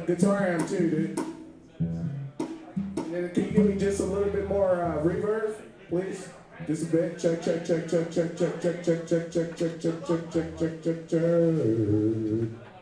guitar amp too, dude. And then can you give me just a little bit more reverb, please? Just a bit. Check, check, check, check, check, check, check, check, check, check, check, check, check, check, check, check, check.